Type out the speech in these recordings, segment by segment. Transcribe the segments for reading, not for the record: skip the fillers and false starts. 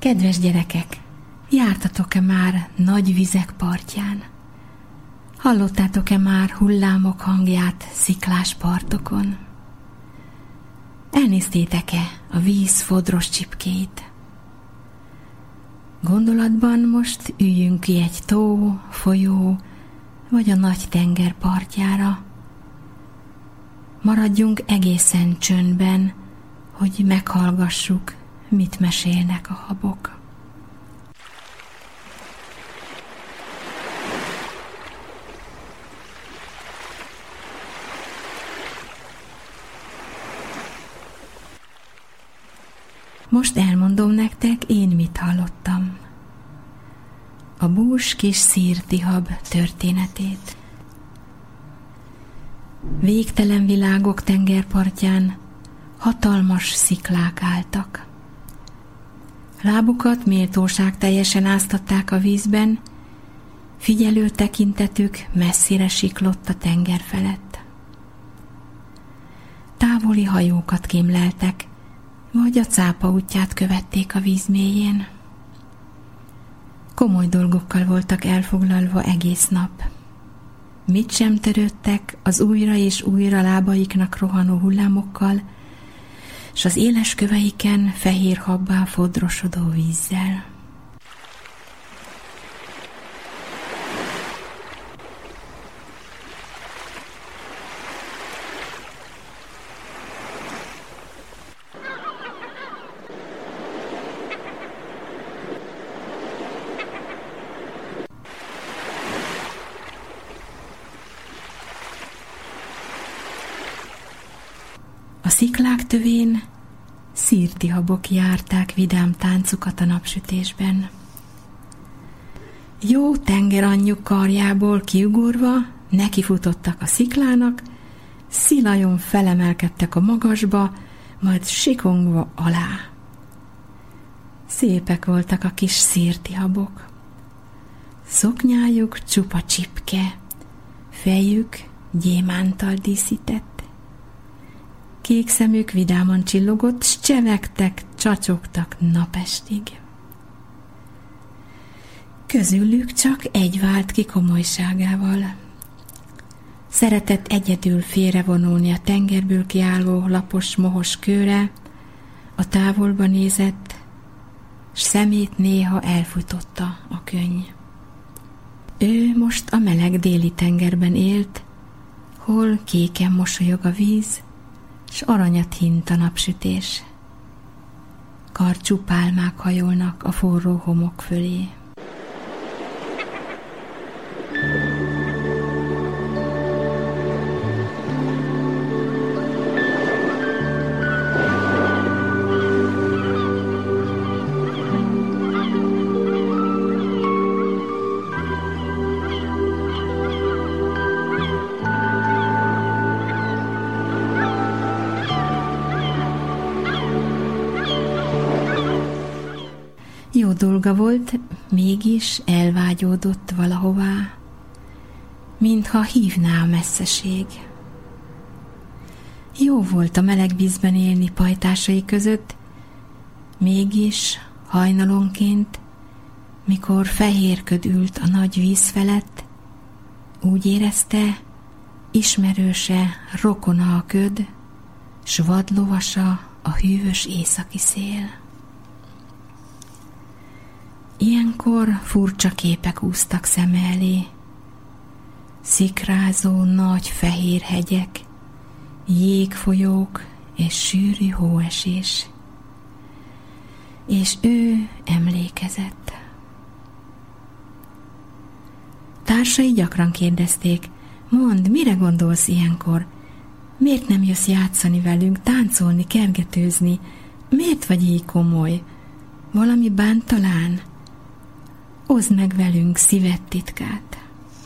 Kedves gyerekek, jártatok-e már nagy vizek partján? Hallottátok-e már hullámok hangját sziklás partokon? Elnéztétek-e a víz fodros csipkéit? Gondolatban most üljünk ki egy tó, folyó vagy a nagy tenger partjára. Maradjunk egészen csöndben, hogy meghallgassuk, mit mesélnek a habok. Most elmondom nektek, én mit hallottam. A bús kis szírtihab történetét. Végtelen világok tengerpartján hatalmas sziklák álltak. Lábukat méltóság teljesen áztatták a vízben, figyelő tekintetük messzire siklott a tenger felett. Távoli hajókat kémleltek, vagy a cápa útját követték a víz mélyén. Komoly dolgokkal voltak elfoglalva egész nap. Mit sem törődtek az újra és újra lábaiknak rohanó hullámokkal, s az éles köveiken fehér habbá fodrosodó vízzel. A sziklák tövén szírtihabok járták vidám táncukat a napsütésben. Jó tengeranyjuk karjából kiugorva nekifutottak a sziklának, szilajon felemelkedtek a magasba, majd sikongva alá. Szépek voltak a kis szírtihabok. Szoknyájuk csupa csipke, fejük gyémántal díszített. Kék szemük vidáman csillogott, s csevegtek, csacsogtak napestig. Közülük csak egy vált ki komolyságával. Szeretett egyedül félrevonulni a tengerből kiálló lapos mohos kőre, a távolba nézett, s szemét néha elfújtotta a könny. Ő most a meleg déli tengerben élt, hol kéken mosolyog a víz, s aranyat hint a napsütés. Karcsú pálmák hajolnak a forró homok fölé. Jó dolga volt, mégis elvágyódott valahová, mintha hívná a messzeség. Jó volt a meleg vízben élni pajtásai között, mégis hajnalonként, mikor fehér köd ült a nagy víz felett, úgy érezte, ismerőse, rokona a köd, s vadlovasa a hűvös északi szél. Ilyenkor furcsa képek úsztak szeme elé. Szikrázó nagy fehér hegyek, jégfolyók és sűrű hóesés. És ő emlékezett. Társai gyakran kérdezték, mondd, mire gondolsz ilyenkor? Miért nem jössz játszani velünk, táncolni, kergetőzni? Miért vagy így komoly? Valami bánt talán? Oszd meg velünk szíved titkát.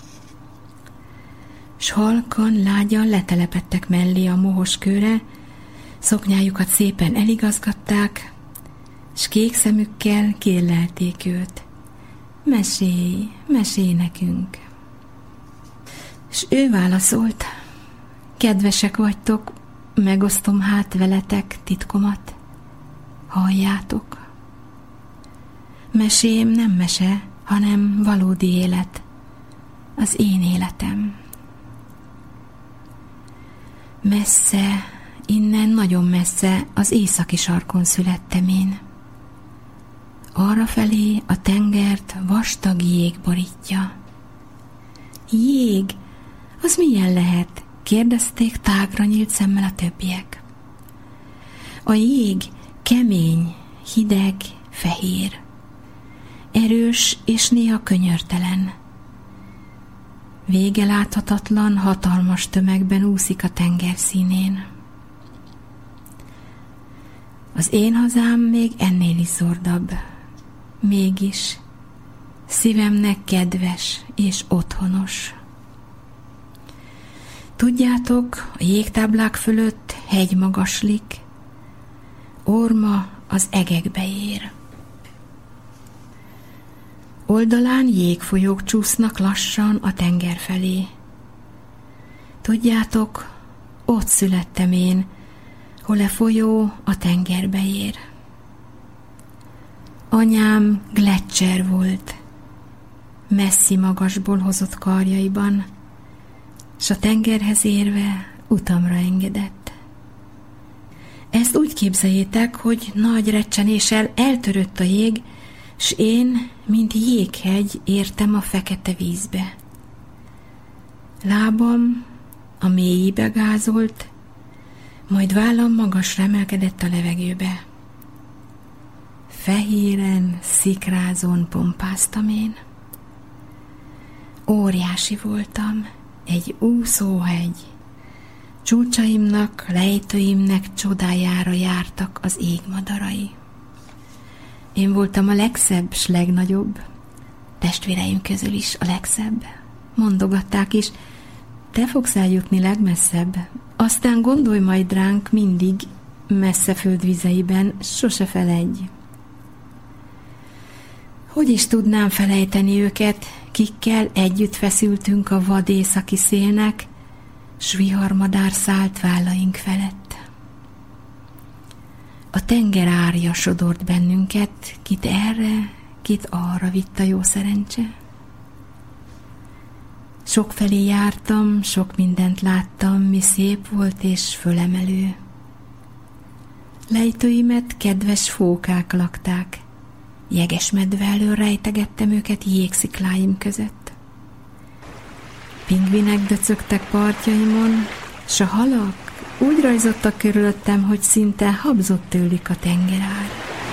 S halkan, lágyan letelepedtek mellé a mohos kőre, szoknyájukat szépen eligazgatták, s kék szemükkel kérlelték őt. Mesélj, mesélj nekünk. S ő válaszolt, kedvesek vagytok, megosztom hát veletek titkomat, halljátok. Mesém nem mese, hanem valódi élet, az én életem. Messze, innen nagyon messze, az északi sarkon születtem én. Arrafelé a tengert vastag jég borítja. Jég? Az milyen lehet? Kérdezték tágra nyílt szemmel a többiek. A jég kemény, hideg, fehér. Erős és néha könyörtelen. Vége láthatatlan, hatalmas tömegben úszik a tenger színén. Az én hazám még ennél is zordabb. Mégis szívemnek kedves és otthonos. Tudjátok, a jégtáblák fölött hegy magaslik, orma az egekbe ér. Oldalán jégfolyók csúsznak lassan a tenger felé. Tudjátok, ott születtem én, hol a folyó a tengerbe ér. Anyám gletser volt, messzi magasból hozott karjaiban, s a tengerhez érve utamra engedett. Ezt úgy képzeljétek, hogy nagy recsenéssel eltörött a jég, s én, mint jéghegy, értem a fekete vízbe. Lábam a mélyébe gázolt, majd vállam magasra emelkedett a levegőbe. Fehéren, szikrázón pompáztam én. Óriási voltam, egy úszóhegy. Csúcsaimnak, lejtőimnek csodájára jártak az égmadarai. Én voltam a legszebb s legnagyobb, testvéreim közül is a legszebb. Mondogatták is, te fogsz eljutni legmesszebb, aztán gondolj majd ránk mindig, messze földvizeiben, sose feledj. Hogy is tudnám felejteni őket, kikkel együtt feszültünk a vad északi szélnek, s viharmadár szállt vállaink felett. A tenger árja sodort bennünket, kit erre, kit arra vitt a jó szerencse. Sokfelé jártam, sok mindent láttam, mi szép volt és fölemelő. Lejtőimet kedves fókák lakták, jeges medve elől rejtegettem őket jégszikláim között. Pingvinek döcögtek partjaimon, s a halak úgy rajzottak körülöttem, hogy szinte habzott tőlük a tengerár.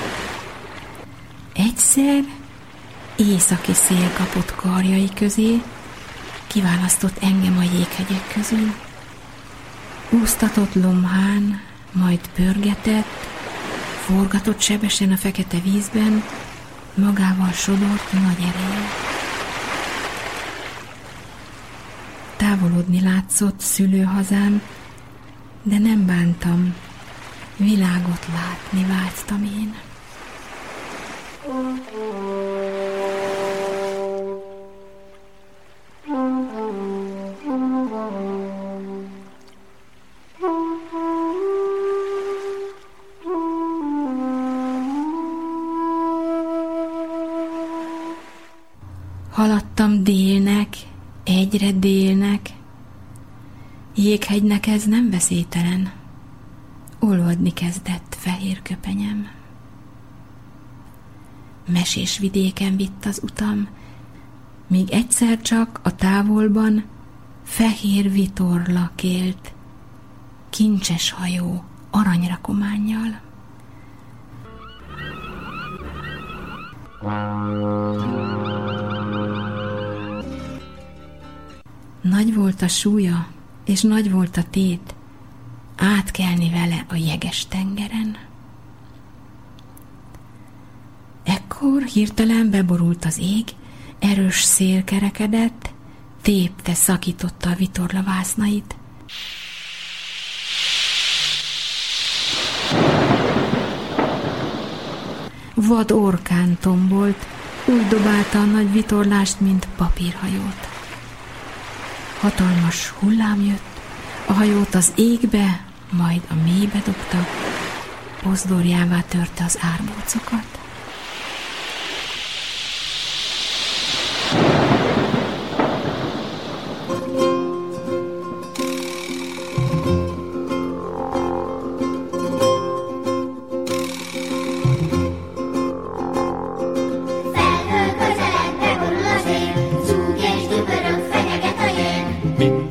Egyszer északi szél kapott karjai közé, kiválasztott engem a jéghegyek közül. Úsztatott lomhán, majd pörgetett, forgatott sebesen a fekete vízben, magával sodort nagy erején. Távolodni látszott szülőhazám, de nem bántam, világot látni vágytam én. Haladtam délnek, egyre délnek, jéghegynek ez nem veszélytelen, olvadni kezdett fehér köpenyem. Mesés vidéken vitt az utam, míg egyszer csak a távolban fehér vitorlak élt, kincses hajó aranyrakománnyal. Nagy volt a súlya, és nagy volt a tét, átkelni vele a jeges tengeren. Ekkor hirtelen beborult az ég, erős szél kerekedett, tépte, szakította a vitorla vásznait. Vad orkán tombolt, úgy dobálta a nagy vitorlást, mint papírhajót. Hatalmas hullám jött, a hajót az égbe, majd a mélybe dobta, pozdorjává törte az árbócokat.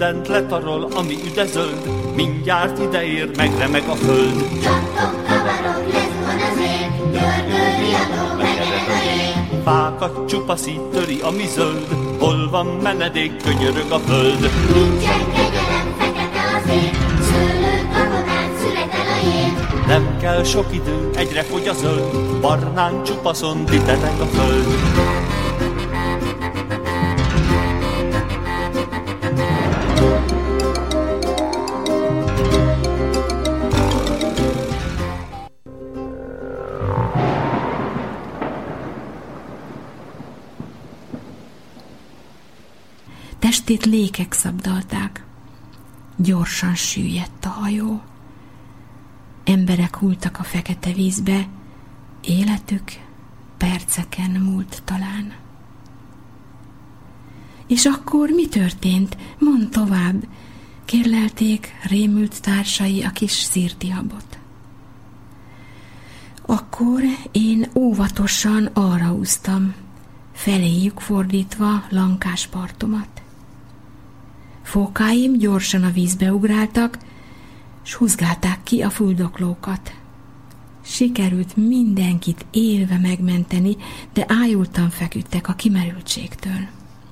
Mindent letarol, ami üdezöld, mindjárt ideér, megremeg a föld. Csattok, kavarok, lezuhan az ég, gördül, riadó, meredek a jég. Fákat csupaszít, töri, ami zöld, hol van menedék, könyörög a föld. Nincsen kegyelem, fekete az ég, szőlők, gabonát, szüretel a jég. Nem kell sok idő, egyre fogy a zöld, barnán csupaszon titereg a föld. Testét lékek szabdalták. Gyorsan süllyedt a hajó. Emberek hulltak a fekete vízbe, életük perceken múlt talán. És akkor mi történt? Mondd tovább, kérlelték rémült társai a kis szirtihabot. Akkor én óvatosan arra úsztam, feléjük fordítva lankás partomat. Fókáim gyorsan a vízbe ugráltak, s húzgálták ki a fuldoklókat. Sikerült mindenkit élve megmenteni, de ájultan feküdtek a kimerültségtől.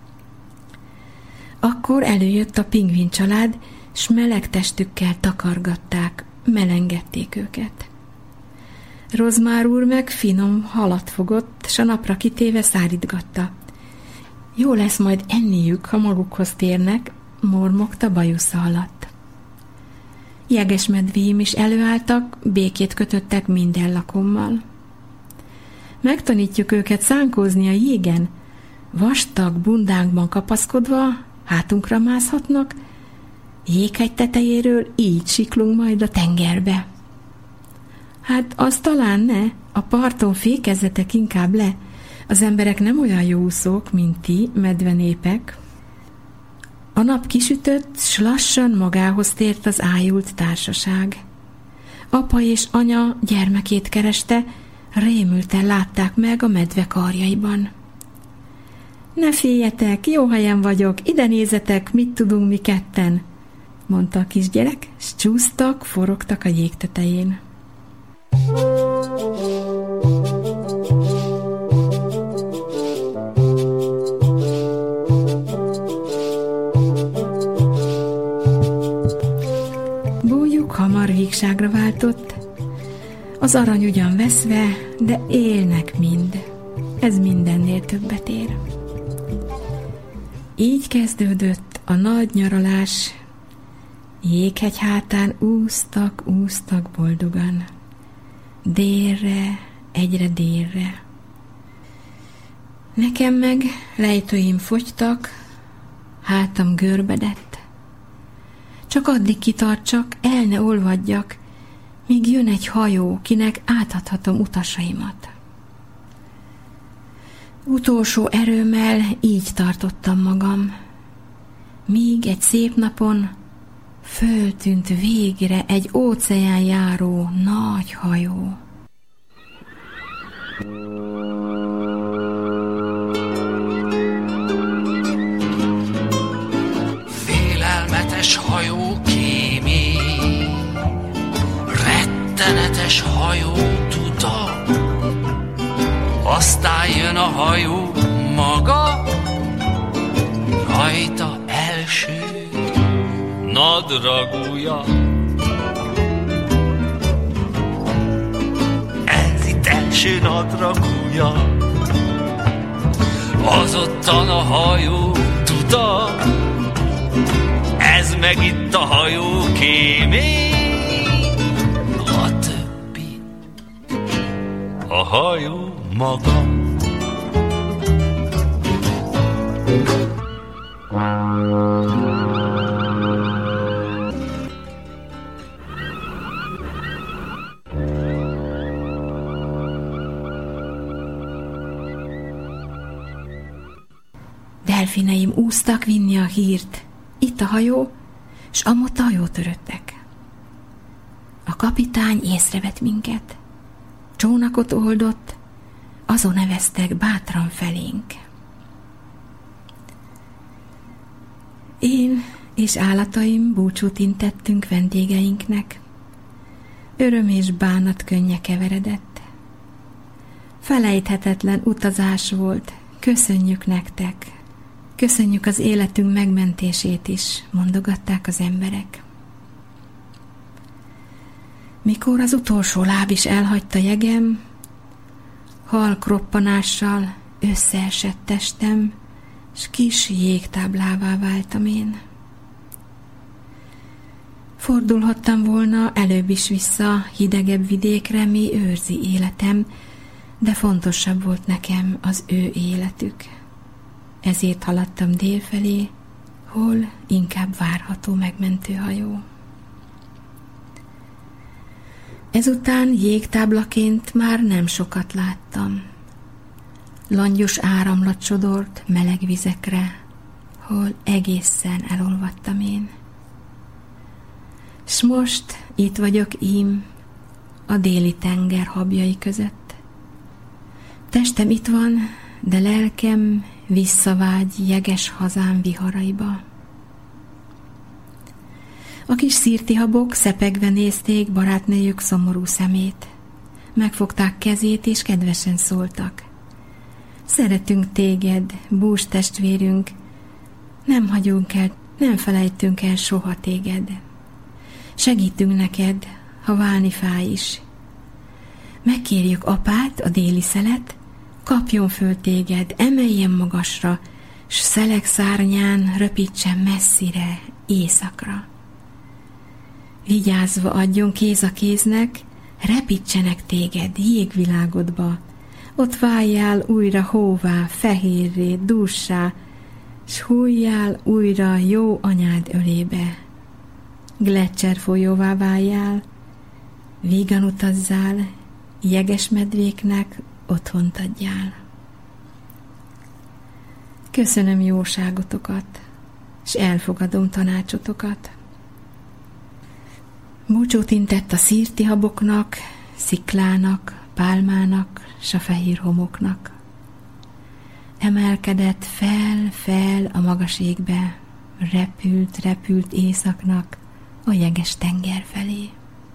Akkor előjött a pingvin család, s meleg testükkel takargatták, melengették őket. Rozmár úr meg finom halat fogott, s a napra kitéve szárítgatta. Jó lesz majd enniük, ha magukhoz térnek, mormogta bajusza alatt. Jegesmedvéim is előálltak, békét kötöttek minden lakommal. Megtanítjuk őket szánkózni a jégen, vastag bundánkban kapaszkodva, hátunkra mászhatnak, jéghegy tetejéről így siklunk majd a tengerbe. Hát az talán ne, a parton fékezzetek inkább le, az emberek nem olyan jó úszók, mint ti, medvenépek. A nap kisütött, s lassan magához tért az ájult társaság. Apa és anya gyermekét kereste, rémülten látták meg a medve karjaiban. Ne féljetek, jó helyen vagyok, ide nézzetek, mit tudunk mi ketten, mondta a kisgyerek, s csúsztak, forogtak a jég tetején. Bújjuk hamar vígságra váltott, az arany ugyan veszve, de élnek mind, ez mindennél többet ér. Így kezdődött a nagy nyaralás, jéghegy hátán úsztak boldogan, délre, egyre délre. Nekem meg lejtőim fogytak, hátam görbedett. Csak addig kitartsak, el ne olvadjak, míg jön egy hajó, kinek átadhatom utasaimat. Utolsó erőmmel így tartottam magam, míg egy szép napon föltűnt végre egy óceán járó nagy hajó. Félelmetes hajó kémény, rettenetes hajó tuda, aztán jön a hajó maga, rajta első nadragúja. Ez itt első nadragúja. Azottan a hajó tuda, Ez meg itt a hajó kémény. a többi A hajó maga. Delfineim úsztak vinni a hírt. Itt a hajó, s amott a hajó töröttek. A kapitány észrevett minket. Csónakot oldott, azon neveztek bátran felénk. és állataim búcsút intettünk vendégeinknek. Öröm és bánat könnye keveredett. Felejthetetlen utazás volt, köszönjük nektek. Köszönjük az életünk megmentését is, mondogatták az emberek. Mikor az utolsó láb is elhagyta jegem, halk roppanással összeesett testem, s kis jégtáblává váltam én. Fordulhattam volna előbb is vissza hidegebb vidékre, mi őrzi életem, de fontosabb volt nekem az ő életük. Ezért haladtam délfelé, hol inkább várható megmentőhajó. Ezután jégtáblaként már nem sokat láttam. Langyos áramlat sodort meleg vizekre, hol egészen elolvadtam én. S most itt vagyok ím a déli tenger habjai között. Testem itt van, de lelkem visszavágy jeges hazám viharaiba. A kis szirtihabok szepegve nézték barátnőjük szomorú szemét. Megfogták kezét és kedvesen szóltak. Szeretünk téged, bús testvérünk, nem hagyunk el, nem felejtünk el soha téged. Segítünk neked, ha válni fáj is. Megkérjük apát, a déli szelet, kapjon föl téged, emeljen magasra, s szelek szárnyán röpítsen messzire, éjszakra. Vigyázva adjon kéz a kéznek, repítsenek téged jégvilágodba, ott váljál újra hóvá, fehérré, dússá, s hújjál újra jó anyád ölébe. Gleccser folyóvá váljál, vígan utazzál, jeges medvéknek otthont adjál. Köszönöm jóságotokat, s elfogadom tanácsotokat. Búcsút intett a szirtihaboknak, sziklának, pálmának, s a fehér homoknak. Emelkedett fel a magas égbe, repült északnak a jeges tenger felé.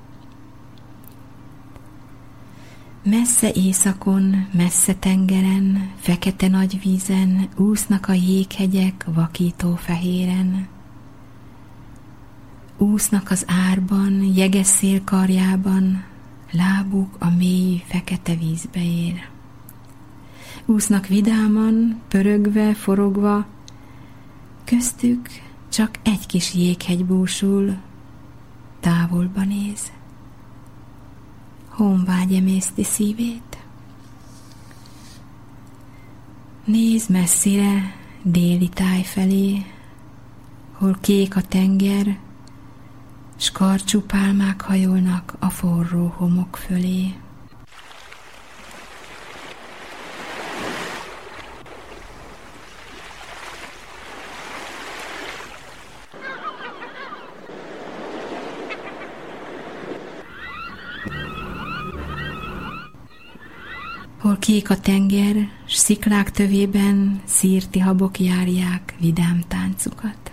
Messze északon, messze tengeren, fekete nagy vízen úsznak a jéghegyek vakító fehéren. Úsznak az árban, jeges szél karjában, lábuk a mély fekete vízbe ér. Úsznak vidáman, pörögve, forogva, köztük csak egy kis jéghegy búsul, távolba néz. Honvágy emészti szívét. Néz messzire, déli táj felé, hol kék a tenger, s karcsú pálmák hajolnak a forró homok fölé. Hol kék a tenger, s sziklák tövében szirtihabok járják vidám táncukat.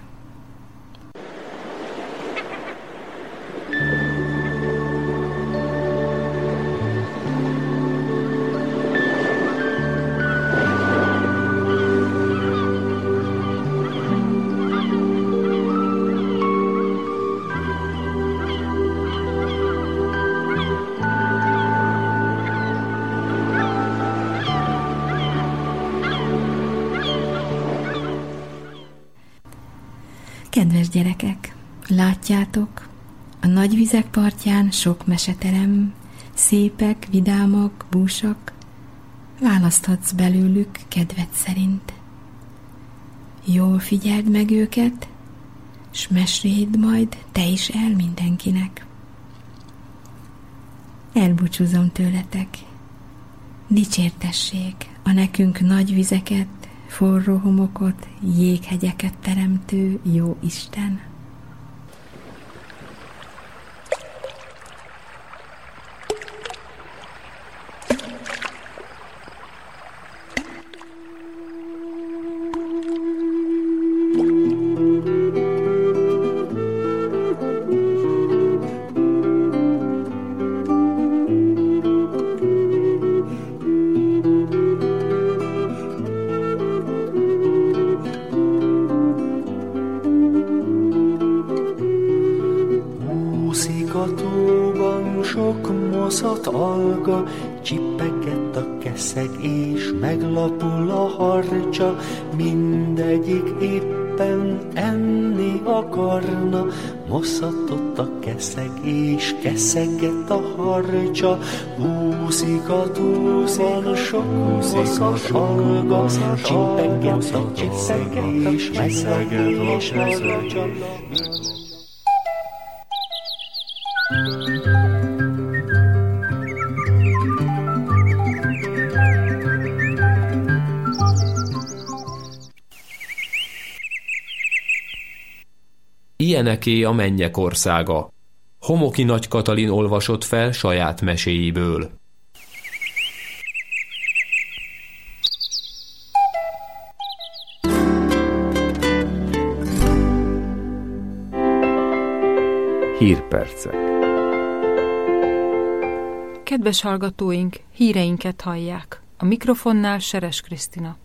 Kedves gyerekek, látjátok, a nagy vizek partján sok meseterem, szépek, vidámak, búsak, választhatsz belőlük kedved szerint. Jól figyeld meg őket, s meséld majd te is el mindenkinek. Elbúcsúzom tőletek. Dicsértessék a nekünk nagy vizeket, forró homokot, jéghegyeket teremtő jó Isten. maga, csipegett a keszeg és meglapul a harcsa, mindegyik éppen enni akarna, moszatott a keszeg és keszegett a harcsa, úszik a túlban, sok moszat alga, csipegett a keszeg és meglapul a harcsa. Ilyeneké a mennyek országa. Homoki Nagy Katalin olvasott fel saját meséiből. Hírpercek. Kedves hallgatóink, híreinket hallják. A mikrofonnál Seres Krisztina.